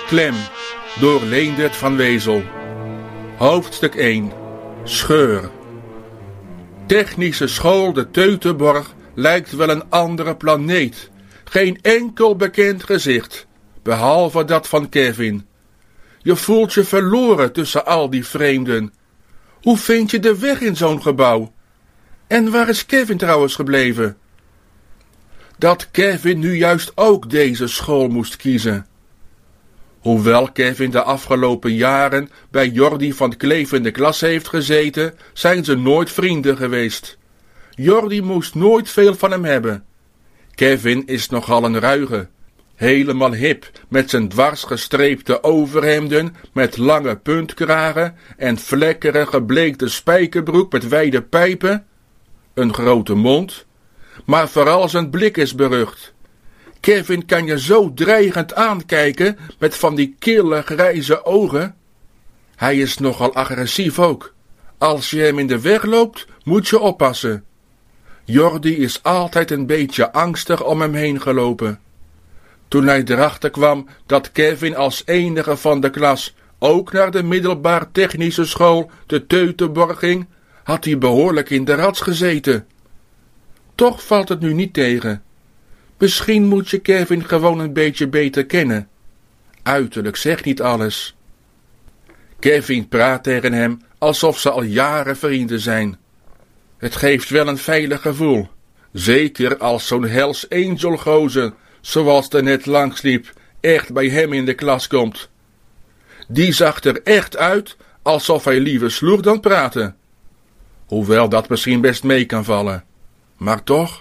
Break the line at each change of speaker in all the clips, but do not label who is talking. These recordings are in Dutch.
Klem, door Leendert van Wezel. Hoofdstuk 1. Scheur. Technische school de Teutoborg lijkt wel een andere planeet. Geen enkel bekend gezicht, behalve dat van Kevin. Je voelt je verloren tussen al die vreemden. Hoe vind je de weg in zo'n gebouw? En waar is Kevin trouwens gebleven? Dat Kevin nu juist ook deze school moest kiezen. Hoewel Kevin de afgelopen jaren bij Jordi van Kleef in de klas heeft gezeten, zijn ze nooit vrienden geweest. Jordi moest nooit veel van hem hebben. Kevin is nogal een ruige. Helemaal hip, met zijn dwarsgestreepte overhemden, met lange puntkragen en vlekkerige bleekte spijkerbroek met wijde pijpen. Een grote mond, maar vooral zijn blik is berucht. Kevin kan je zo dreigend aankijken met van die kille grijze ogen. Hij is nogal agressief ook. Als je hem in de weg loopt, moet je oppassen. Jordi is altijd een beetje angstig om hem heen gelopen. Toen hij erachter kwam dat Kevin als enige van de klas ook naar de middelbaar technische school de Teutoborg ging, had hij behoorlijk in de rats gezeten. Toch valt het nu niet tegen. Misschien moet je Kevin gewoon een beetje beter kennen. Uiterlijk zegt niet alles. Kevin praat tegen hem alsof ze al jaren vrienden zijn. Het geeft wel een veilig gevoel. Zeker als zo'n Hells Angel gozer, zoals er net langsliep, echt bij hem in de klas komt. Die zag er echt uit alsof hij liever sloeg dan praatte. Hoewel dat misschien best mee kan vallen. Maar toch.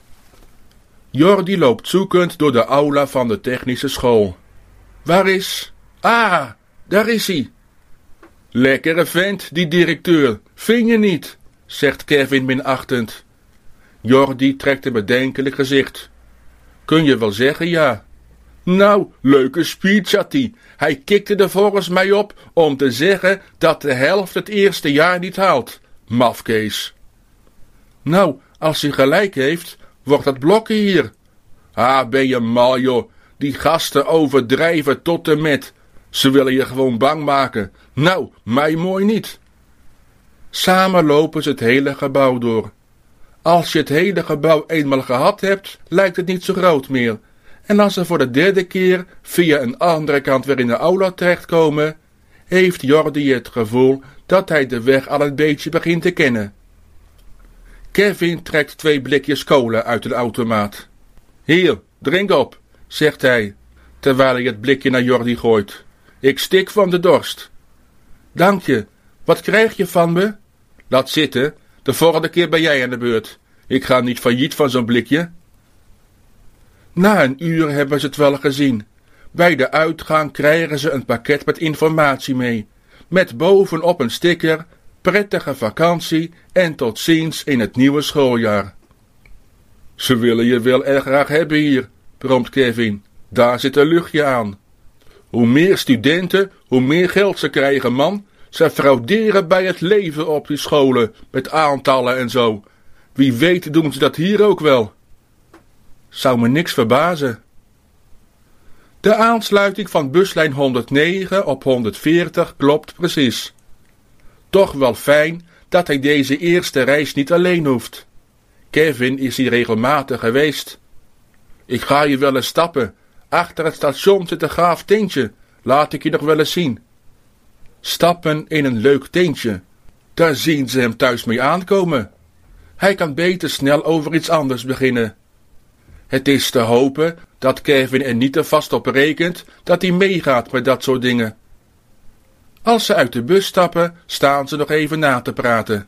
Jordi loopt zoekend door de aula van de technische school. Waar is? Ah, daar is hij. Lekkere vent, die directeur, vind je niet? Zegt Kevin minachtend. Jordi trekt een bedenkelijk gezicht. Kun je wel zeggen, ja. Nou, leuke speech had hij. Hij kikte er volgens mij op om te zeggen dat de helft het eerste jaar niet haalt. Mafkees. Nou, als hij gelijk heeft, wordt dat blokken hier. Ah, ben je mal, joh. Die gasten overdrijven tot en met. Ze willen je gewoon bang maken. Nou, mij mooi niet. Samen lopen ze het hele gebouw door. Als je het hele gebouw eenmaal gehad hebt, lijkt het niet zo groot meer. En als ze voor de derde keer via een andere kant weer in de aula terechtkomen, heeft Jordi het gevoel dat hij de weg al een beetje begint te kennen. Kevin trekt 2 blikjes cola uit de automaat. Hier, drink op, zegt hij, terwijl hij het blikje naar Jordi gooit. Ik stik van de dorst. Dank je. Wat krijg je van me? Laat zitten, de volgende keer ben jij aan de beurt. Ik ga niet failliet van zo'n blikje. Na een uur hebben ze het wel gezien. Bij de uitgang krijgen ze een pakket met informatie mee, met bovenop een sticker: prettige vakantie en tot ziens in het nieuwe schooljaar. Ze willen je wel erg graag hebben hier, bromt Kevin. Daar zit een luchtje aan. Hoe meer studenten, hoe meer geld ze krijgen, man. Ze frauderen bij het leven op die scholen, met aantallen en zo. Wie weet doen ze dat hier ook wel. Zou me niks verbazen. De aansluiting van buslijn 109 op 140 klopt precies. Toch wel fijn dat hij deze eerste reis niet alleen hoeft. Kevin is hier regelmatig geweest. Ik ga je wel eens stappen. Achter het station zit een gaaf tentje. Laat ik je nog wel eens zien. Stappen in een leuk tentje. Daar zien ze hem thuis mee aankomen. Hij kan beter snel over iets anders beginnen. Het is te hopen dat Kevin er niet te vast op rekent dat hij meegaat met dat soort dingen. Als ze uit de bus stappen, staan ze nog even na te praten.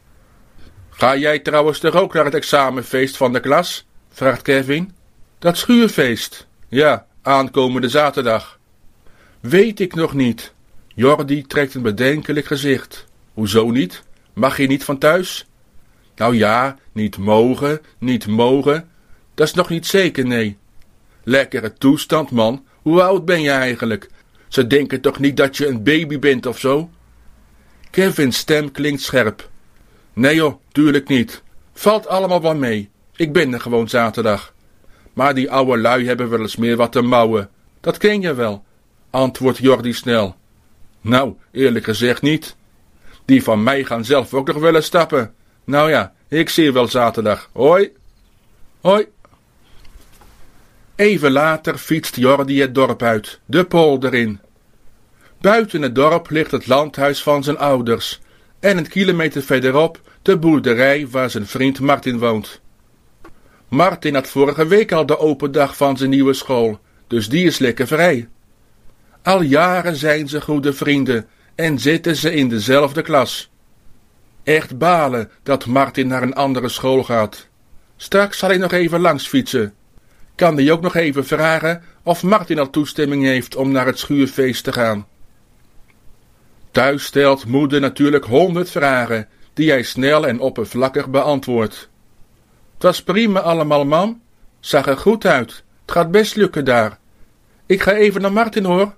Ga jij trouwens toch ook naar het examenfeest van de klas? Vraagt Kevin. Dat schuurfeest? Ja, aankomende zaterdag. Weet ik nog niet. Jordi trekt een bedenkelijk gezicht. Hoezo niet? Mag je niet van thuis? Nou ja, niet mogen. Dat is nog niet zeker, nee. Lekkere toestand, man. Hoe oud ben je eigenlijk? Ze denken toch niet dat je een baby bent of zo? Kevin's stem klinkt scherp. Nee joh, tuurlijk niet. Valt allemaal wel mee. Ik ben er gewoon zaterdag. Maar die oude lui hebben wel eens meer wat te mouwen. Dat ken je wel. antwoordt Jordi snel. Nou, eerlijk gezegd niet. Die van mij gaan zelf ook nog willen stappen. Nou ja, ik zie je wel zaterdag. Hoi. Hoi. Even later fietst Jordi het dorp uit, de polder in. Buiten het dorp ligt het landhuis van zijn ouders en een kilometer verderop de boerderij waar zijn vriend Martin woont. Martin had vorige week al de open dag van zijn nieuwe school, dus die is lekker vrij. Al jaren zijn ze goede vrienden en zitten ze in dezelfde klas. Echt balen dat Martin naar een andere school gaat. Straks zal hij nog even langs fietsen. Kan hij ook nog even vragen of Martin al toestemming heeft om naar het schuurfeest te gaan. Thuis stelt moeder natuurlijk 100 vragen, die hij snel en oppervlakkig beantwoordt. Het was prima allemaal, mam. Zag er goed uit. Het gaat best lukken daar. Ik ga even naar Martin, hoor.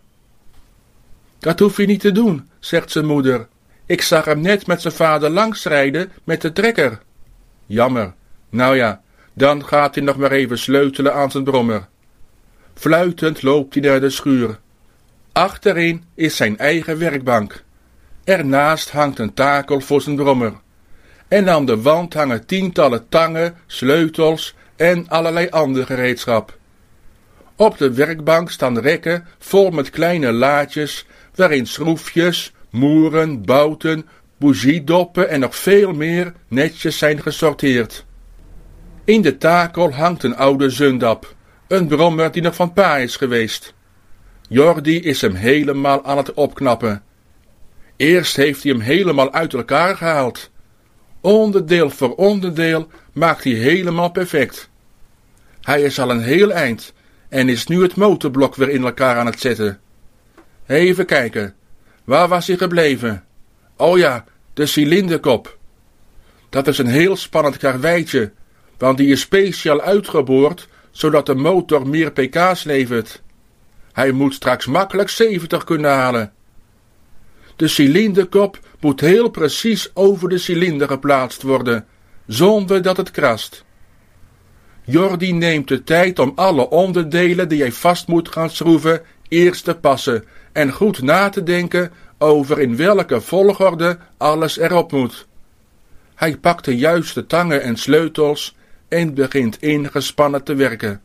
Dat hoef je niet te doen, zegt zijn moeder. Ik zag hem net met zijn vader langsrijden met de trekker. Jammer. Nou ja, dan gaat hij nog maar even sleutelen aan zijn brommer. Fluitend loopt hij naar de schuur. Achterin is zijn eigen werkbank. Ernaast hangt een takel voor zijn brommer. En aan de wand hangen tientallen tangen, sleutels en allerlei ander gereedschap. Op de werkbank staan rekken vol met kleine laadjes, waarin schroefjes, moeren, bouten, bougiedoppen en nog veel meer netjes zijn gesorteerd. In de takel hangt een oude zundap, een brommer die nog van pa is geweest. Jordi is hem helemaal aan het opknappen. Eerst heeft hij hem helemaal uit elkaar gehaald. Onderdeel voor onderdeel maakt hij helemaal perfect. Hij is al een heel eind en is nu het motorblok weer in elkaar aan het zetten. Even kijken, waar was hij gebleven? Oh ja, de cilinderkop. Dat is een heel spannend karweitje, want die is speciaal uitgeboord, zodat de motor meer pk's levert. Hij moet straks makkelijk 70 kunnen halen. De cilinderkop moet heel precies over de cilinder geplaatst worden, zonder dat het krast. Jordi neemt de tijd om alle onderdelen die hij vast moet gaan schroeven eerst te passen en goed na te denken over in welke volgorde alles erop moet. Hij pakt de juiste tangen en sleutels en begint ingespannen te werken.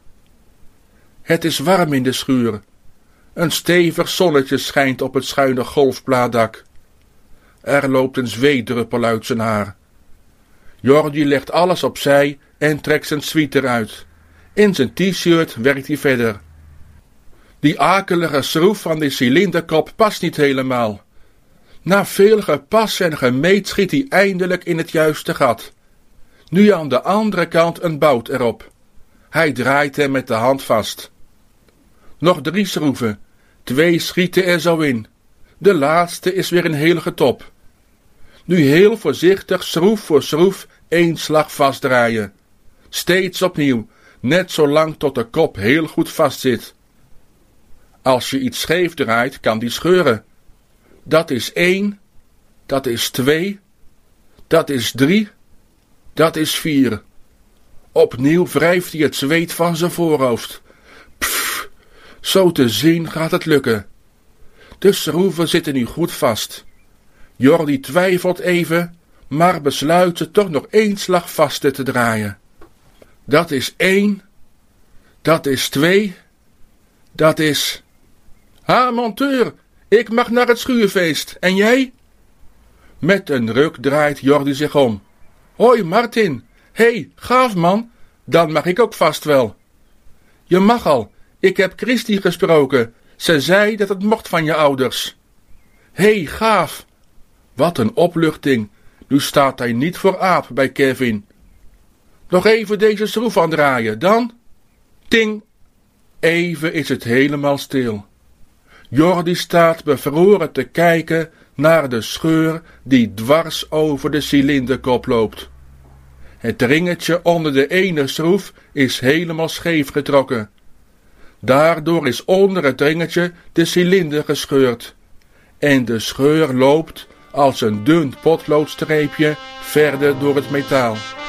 Het is warm in de schuur. Een stevig zonnetje schijnt op het schuine golfplaatdak. Er loopt een zweetdruppel uit zijn haar. Jordi legt alles opzij en trekt zijn sweater uit. In zijn t-shirt werkt hij verder. Die akelige schroef van de cilinderkop past niet helemaal. Na veel gepas en gemeet schiet hij eindelijk in het juiste gat. Nu aan de andere kant een bout erop. Hij draait hem met de hand vast. Nog 3 schroeven. 2 schieten er zo in. De laatste is weer een heel getop. Nu heel voorzichtig schroef voor schroef 1 slag vastdraaien. Steeds opnieuw, net zolang tot de kop heel goed vastzit. Als je iets scheef draait, kan die scheuren. Dat is 1, dat is 2, dat is 3, dat is 4. Opnieuw wrijft hij het zweet van zijn voorhoofd. Pff, zo te zien gaat het lukken. De schroeven zitten nu goed vast. Jordi twijfelt even, maar besluit ze toch nog 1 slag vaster te draaien. Dat is 1, dat is 2, dat is... Ha, monteur, ik mag naar het schuurfeest, en jij? Met een ruk draait Jordi zich om. Hoi, Martin. Hé, gaaf man, dan mag ik ook vast wel. Je mag al, ik heb Christy gesproken. Ze zei dat het mocht van je ouders. Hé, gaaf. Wat een opluchting, nu staat hij niet voor aap bij Kevin. Nog even deze schroef aandraaien, dan... Ting! Even is het helemaal stil. Jordi staat bevroren te kijken naar de scheur die dwars over de cilinderkop loopt. Het ringetje onder de ene schroef is helemaal scheef getrokken. Daardoor is onder het ringetje de cilinder gescheurd. En de scheur loopt als een dun potloodstreepje verder door het metaal.